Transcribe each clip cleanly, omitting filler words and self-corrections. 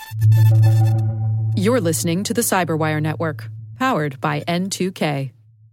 You're listening to the Cyberwire Network, powered by N2K.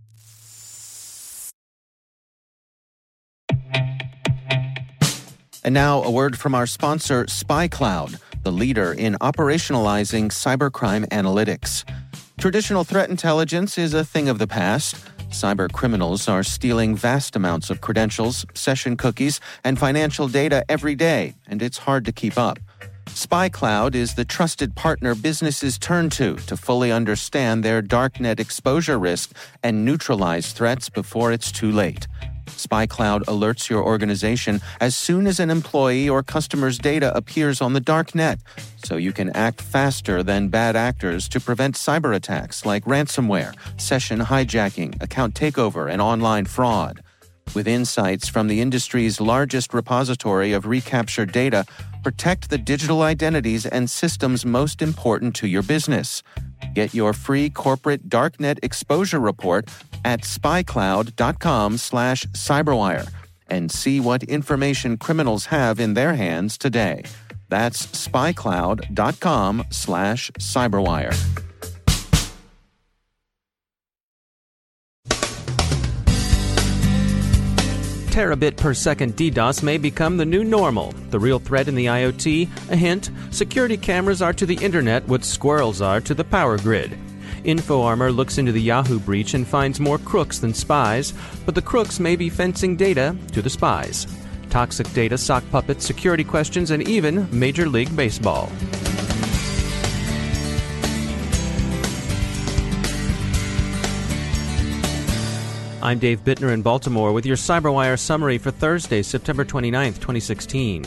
And now a word from our sponsor, SpyCloud, the leader in operationalizing cybercrime analytics. Traditional threat intelligence is a thing of the past. Cyber criminals are stealing vast amounts of credentials, session cookies, and financial data every day, and it's hard to keep up. SpyCloud is the trusted partner businesses turn to fully understand their darknet exposure risk and neutralize threats before it's too late. SpyCloud alerts your organization as soon as an employee or customer's data appears on the darknet, so you can act faster than bad actors to prevent cyber attacks like ransomware, session hijacking, account takeover, and online fraud. With insights from the industry's largest repository of recaptured data, protect the digital identities and systems most important to your business. Get your free corporate darknet exposure report at spycloud.com/cyberwire and see what information criminals have in their hands today. That's spycloud.com/cyberwire. Terabit per second DDoS may become the new normal. The real threat in the IoT? A hint, security cameras are to the internet what squirrels are to the power grid. InfoArmor looks into the Yahoo breach and finds more crooks than spies, but the crooks may be fencing data to the spies. Toxic data, sock puppets, security questions, and even Major League Baseball. I'm Dave Bittner in Baltimore with your CyberWire summary for Thursday, September 29th, 2016.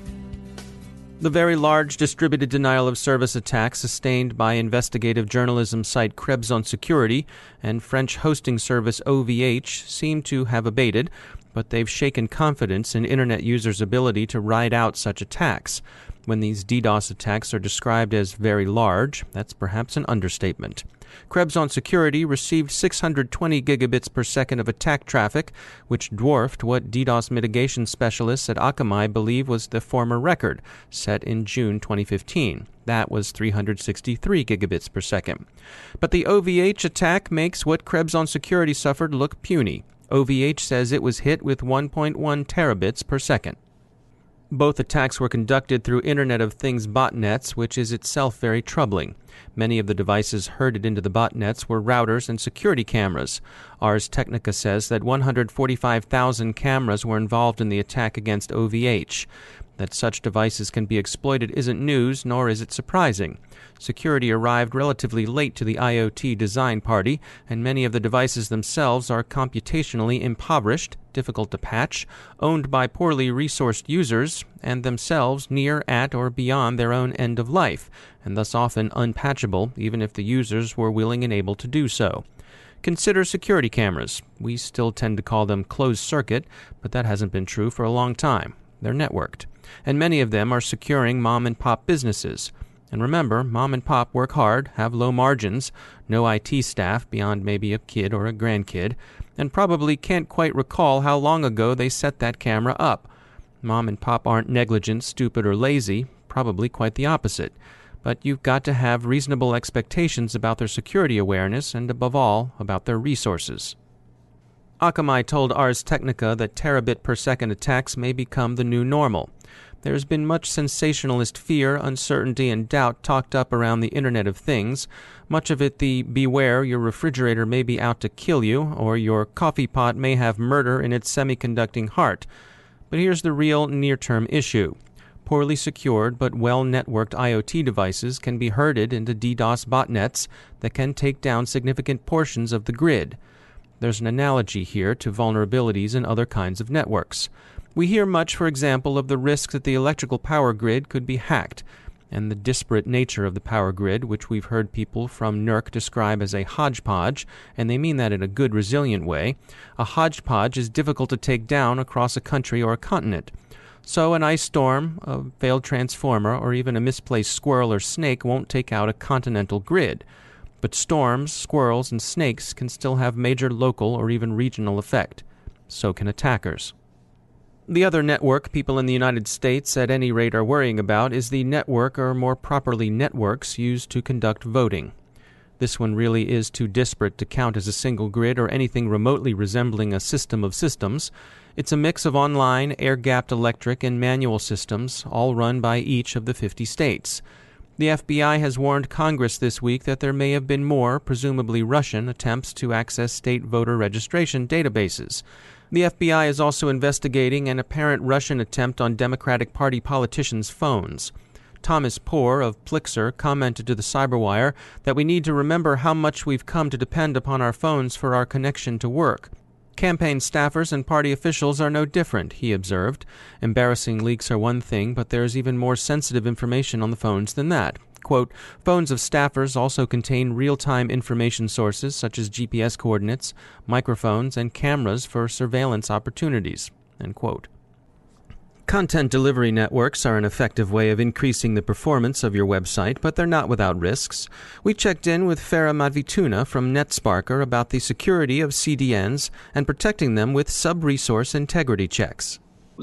The very large distributed denial of service attack sustained by investigative journalism site Krebs on Security and French hosting service OVH seem to have abated, but they've shaken confidence in Internet users' ability to ride out such attacks. When these DDoS attacks are described as very large, that's perhaps an understatement. Krebs on Security received 620 gigabits per second of attack traffic, which dwarfed what DDoS mitigation specialists at Akamai believe was the former record, set in June 2015. That was 363 gigabits per second. But the OVH attack makes what Krebs on Security suffered look puny. OVH says it was hit with 1.1 terabits per second. Both attacks were conducted through Internet of Things botnets, which is itself very troubling. Many of the devices herded into the botnets were routers and security cameras. Ars Technica says that 145,000 cameras were involved in the attack against OVH. That such devices can be exploited isn't news, nor is it surprising. Security arrived relatively late to the IoT design party, and many of the devices themselves are computationally impoverished, difficult to patch, owned by poorly resourced users, and themselves near, at, or beyond their own end of life, and thus often unpatchable even if the users were willing and able to do so. Consider security cameras. We still tend to call them closed circuit, but that hasn't been true for a long time. They're networked. And many of them are securing mom-and-pop businesses. And remember, mom and pop work hard, have low margins, no IT staff beyond maybe a kid or a grandkid, and probably can't quite recall how long ago they set that camera up. Mom and pop aren't negligent, stupid, or lazy, probably quite the opposite. But you've got to have reasonable expectations about their security awareness and, above all, about their resources. Akamai told Ars Technica that terabit per second attacks may become the new normal. There's been much sensationalist fear, uncertainty, and doubt talked up around the Internet of Things, much of it the beware your refrigerator may be out to kill you, or your coffee pot may have murder in its semiconducting heart. But here's the real near-term issue. Poorly secured but well-networked IoT devices can be herded into DDoS botnets that can take down significant portions of the grid. There's an analogy here to vulnerabilities in other kinds of networks. We hear much, for example, of the risk that the electrical power grid could be hacked, and the disparate nature of the power grid, which we've heard people from NERC describe as a hodgepodge, and they mean that in a good, resilient way. A hodgepodge is difficult to take down across a country or a continent. So an ice storm, a failed transformer, or even a misplaced squirrel or snake won't take out a continental grid. But storms, squirrels, and snakes can still have major local or even regional effect. So can attackers. The other network people in the United States at any rate are worrying about is the network, or more properly networks, used to conduct voting. This one really is too disparate to count as a single grid or anything remotely resembling a system of systems. It's a mix of online, air-gapped electric, and manual systems, all run by each of the 50 states. The FBI has warned Congress this week that there may have been more, presumably Russian, attempts to access state voter registration databases. The FBI is also investigating an apparent Russian attempt on Democratic Party politicians' phones. Thomas Poore of Plixer commented to the Cyberwire that we need to remember how much we've come to depend upon our phones for our connection to work. Campaign staffers and party officials are no different, he observed. Embarrassing leaks are one thing, but there's even more sensitive information on the phones than that. Quote, phones of staffers also contain real-time information sources such as GPS coordinates, microphones, and cameras for surveillance opportunities. End quote. Content delivery networks are an effective way of increasing the performance of your website, but they're not without risks. We checked in with Farah Madvituna from NetSparker about the security of CDNs and protecting them with sub-resource integrity checks.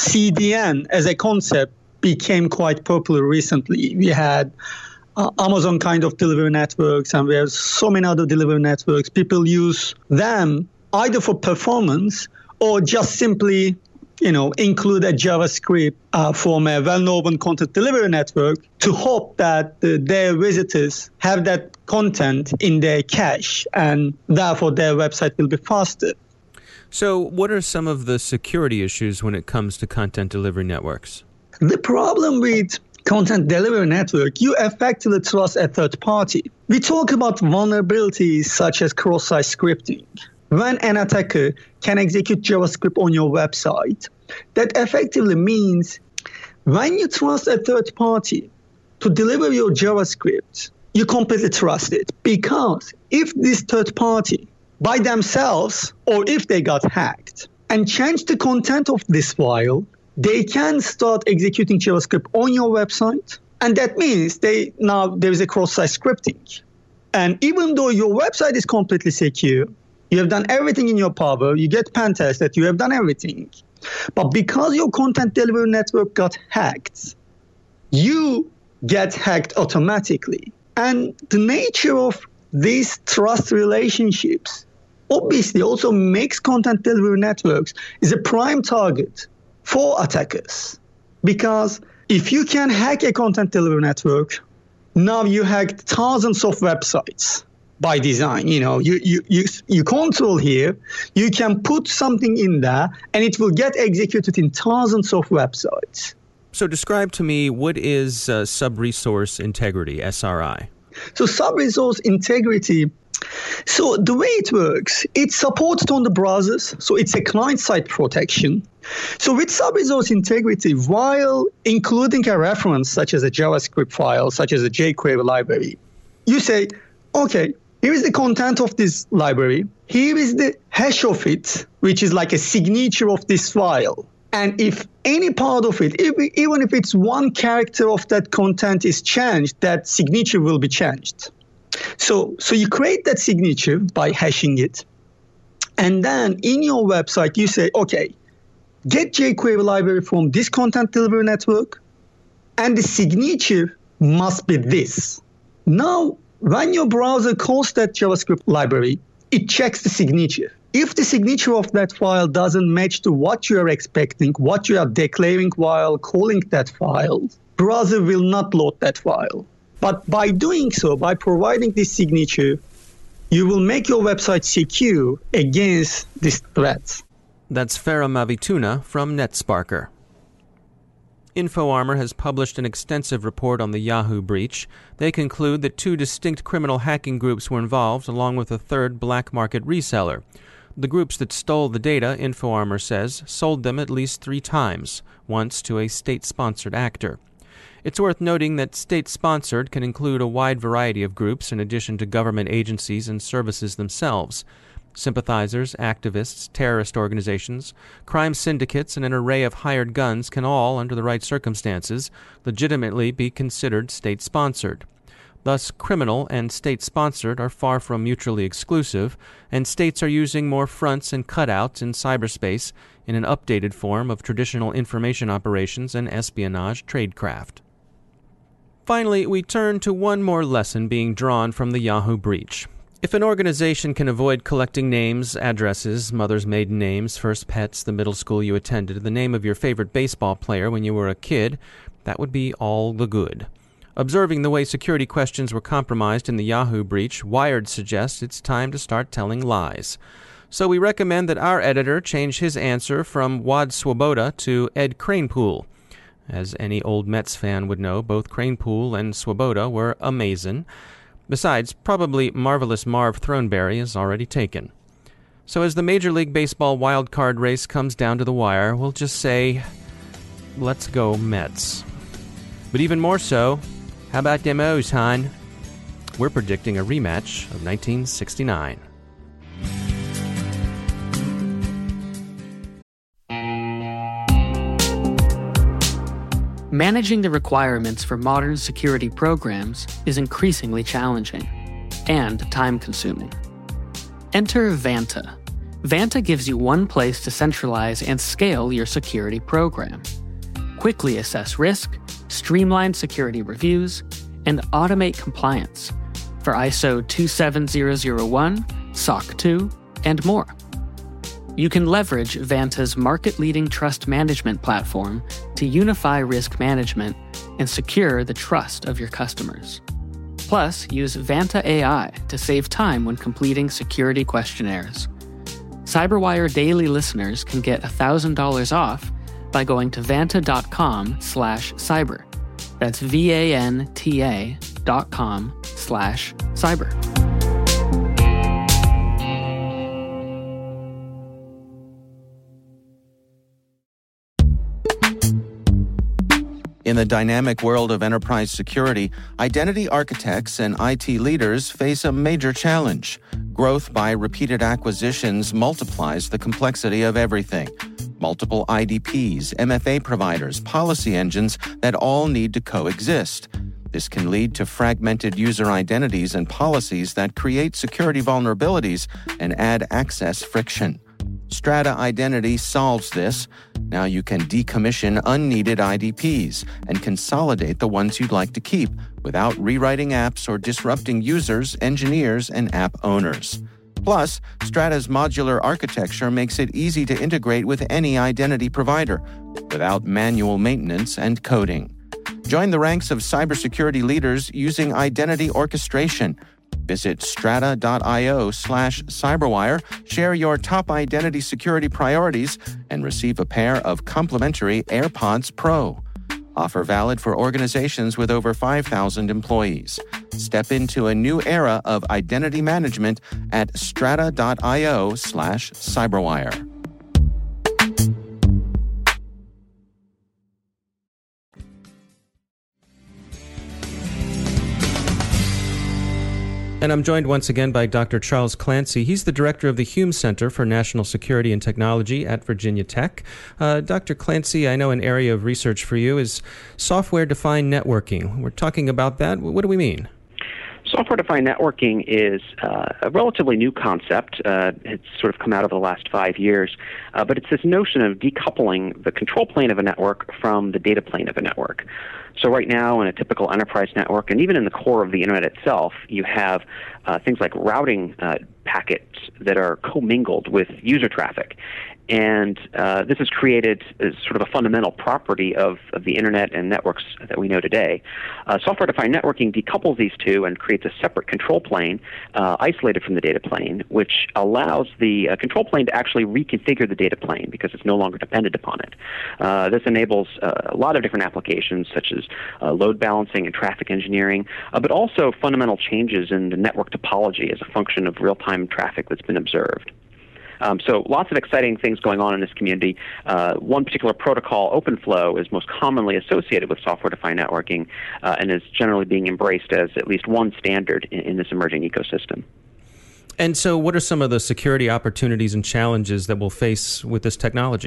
CDN as a concept became quite popular recently. We had Amazon kind of delivery networks, and we have so many other delivery networks. People use them either for performance or just simply, include a JavaScript from a well-known content delivery network to hope that their visitors have that content in their cache, and therefore their website will be faster. So what are some of the security issues when it comes to content delivery networks? The problem with content delivery network, you effectively trust a third party. We talk about vulnerabilities such as cross-site scripting. When an attacker can execute JavaScript on your website, that effectively means when you trust a third party to deliver your JavaScript, you completely trust it. Because if this third party by themselves, or if they got hacked and change the content of this file, they can start executing JavaScript on your website. And that means now there is a cross-site scripting. And even though your website is completely secure, you have done everything in your power, you get pen tested, you have done everything. But because your content delivery network got hacked, you get hacked automatically. And the nature of these trust relationships obviously also makes content delivery networks is a prime target for attackers. Because if you can hack a content delivery network, now you hacked thousands of websites by design. You control here, you can put something in there and it will get executed in thousands of websites. So describe to me, what is sub-resource integrity, SRI? So sub-resource integrity, so the way it works, it's supported on the browsers, so it's a client-side protection. So with sub-resource integrity, while including a reference such as a JavaScript file, such as a jQuery library, you say, okay, here is the content of this library. Here is the hash of it, which is like a signature of this file. And if any part of it, even if it's one character of that content is changed, that signature will be changed. So you create that signature by hashing it. And then in your website, you say, okay, get jQuery library from this content delivery network, and the signature must be this. Now, when your browser calls that JavaScript library, it checks the signature. If the signature of that file doesn't match to what you are expecting, what you are declaring while calling that file, browser will not load that file. But by doing so, by providing this signature, you will make your website secure against these threats. That's Farah Madvituna from NetSparker. InfoArmor has published an extensive report on the Yahoo breach. They conclude that 2 distinct criminal hacking groups were involved, along with a third black market reseller. The groups that stole the data, InfoArmor says, sold them at least 3 times, once to a state-sponsored actor. It's worth noting that state-sponsored can include a wide variety of groups in addition to government agencies and services themselves. Sympathizers, activists, terrorist organizations, crime syndicates, and an array of hired guns can all, under the right circumstances, legitimately be considered state-sponsored. Thus, criminal and state-sponsored are far from mutually exclusive, and states are using more fronts and cutouts in cyberspace in an updated form of traditional information operations and espionage tradecraft. Finally, we turn to one more lesson being drawn from the Yahoo breach. If an organization can avoid collecting names, addresses, mother's maiden names, first pets, the middle school you attended, the name of your favorite baseball player when you were a kid, that would be all the good. Observing the way security questions were compromised in the Yahoo breach, Wired suggests it's time to start telling lies. So we recommend that our editor change his answer from Wad Swoboda to Ed Kranepool. As any old Mets fan would know, both Kranepool and Swoboda were amazing. Besides, probably marvelous Marv Throneberry is already taken. So as the Major League Baseball wild card race comes down to the wire, we'll just say, let's go Mets. But even more so, how about them O's, hon? We're predicting a rematch of 1969. Managing the requirements for modern security programs is increasingly challenging and time-consuming. Enter Vanta. Vanta gives you one place to centralize and scale your security program. Quickly assess risk, streamline security reviews, and automate compliance for ISO 27001, SOC 2, and more. You can leverage Vanta's market-leading trust management platform to unify risk management and secure the trust of your customers. Plus, use Vanta AI to save time when completing security questionnaires. CyberWire Daily listeners can get $1,000 off by going to vanta.com/cyber. That's VANTA.com/cyber. In the dynamic world of enterprise security, identity architects and IT leaders face a major challenge. Growth by repeated acquisitions multiplies the complexity of everything. Multiple IDPs, MFA providers, policy engines that all need to coexist. This can lead to fragmented user identities and policies that create security vulnerabilities and add access friction. Strata Identity solves this. Now you can decommission unneeded IDPs and consolidate the ones you'd like to keep without rewriting apps or disrupting users, engineers, and app owners. Plus, Strata's modular architecture makes it easy to integrate with any identity provider without manual maintenance and coding. Join the ranks of cybersecurity leaders using identity orchestration. Visit strata.io/cyberwire, share your top identity security priorities, and receive a pair of complimentary AirPods Pro. Offer valid for organizations with over 5,000 employees. Step into a new era of identity management at strata.io/cyberwire. And I'm joined once again by Dr. Charles Clancy. He's the director of the Hume Center for National Security and Technology at Virginia Tech. Dr. Clancy, I know an area of research for you is software-defined networking. We're talking about that. What do we mean? Software-defined networking is a relatively new concept. It's sort of come out over the last 5 years, but it's this notion of decoupling the control plane of a network from the data plane of a network. So right now in a typical enterprise network, and even in the core of the Internet itself, you have things like routing packets that are commingled with user traffic. And this has created sort of a fundamental property of the Internet and networks that we know today. Software-defined networking decouples these two and creates a separate control plane isolated from the data plane, which allows the control plane to actually reconfigure the data plane because it's no longer dependent upon it. This enables a lot of different applications such as load balancing and traffic engineering, but also fundamental changes in the network topology as a function of real-time traffic that's been observed. So lots of exciting things going on in this community. One particular protocol, OpenFlow, is most commonly associated with software-defined networking and is generally being embraced as at least one standard in this emerging ecosystem. And so what are some of the security opportunities and challenges that we'll face with this technology?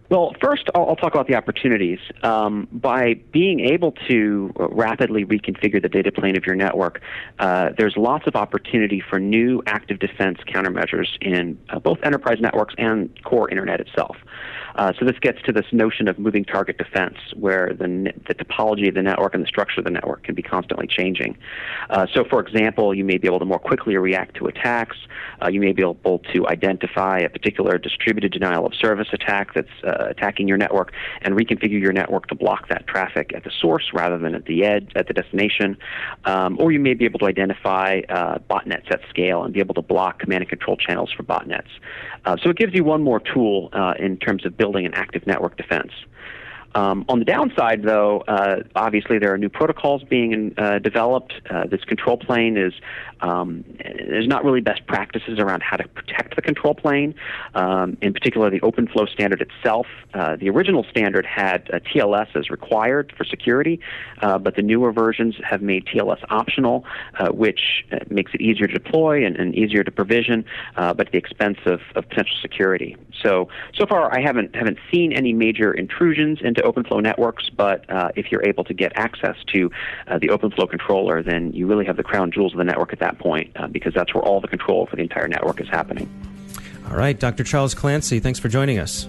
Well, first, I'll talk about the opportunities. By being able to rapidly reconfigure the data plane of your network, there's lots of opportunity for new active defense countermeasures in both enterprise networks and core internet itself. So this gets to this notion of moving target defense, where the topology of the network and the structure of the network can be constantly changing. So, for example, you may be able to more quickly react to attacks. You may be able to identify a particular distributed denial of service attack that's attacking your network and reconfigure your network to block that traffic at the source rather than at the edge, at the destination. Or you may be able to identify botnets at scale and be able to block command and control channels for botnets. So it gives you one more tool in terms of building an active network defense. On the downside, though, obviously there are new protocols being developed. This control plane there's not really best practices around how to protect the control plane. In particular, the OpenFlow standard itself. The original standard had TLS as required for security, but the newer versions have made TLS optional, which makes it easier to deploy and easier to provision, but at the expense of potential security. So far, I haven't seen any major intrusions into OpenFlow networks, but if you're able to get access to the OpenFlow controller, then you really have the crown jewels of the network at that point, because that's where all the control for the entire network is happening. All right, Dr. Charles Clancy, thanks for joining us.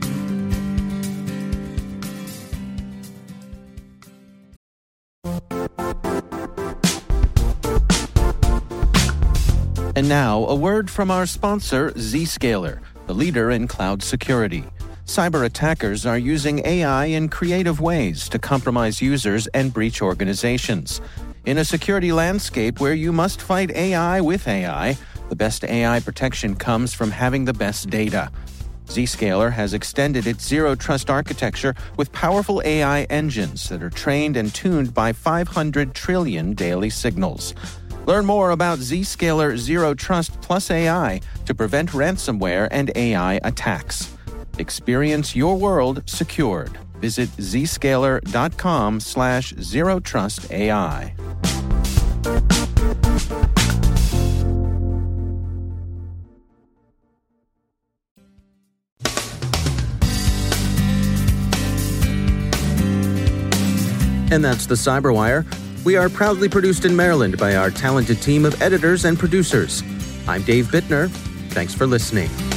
And now, a word from our sponsor, Zscaler, the leader in cloud security. Cyber attackers are using AI in creative ways to compromise users and breach organizations. In a security landscape where you must fight AI with AI, the best AI protection comes from having the best data. Zscaler has extended its Zero Trust architecture with powerful AI engines that are trained and tuned by 500 trillion daily signals. Learn more about Zscaler Zero Trust plus AI to prevent ransomware and AI attacks. Experience your world secured. Visit zscaler.com/zerotrustai. And that's the Cyberwire. We are proudly produced in Maryland by our talented team of editors and producers. I'm Dave Bittner. Thanks for listening.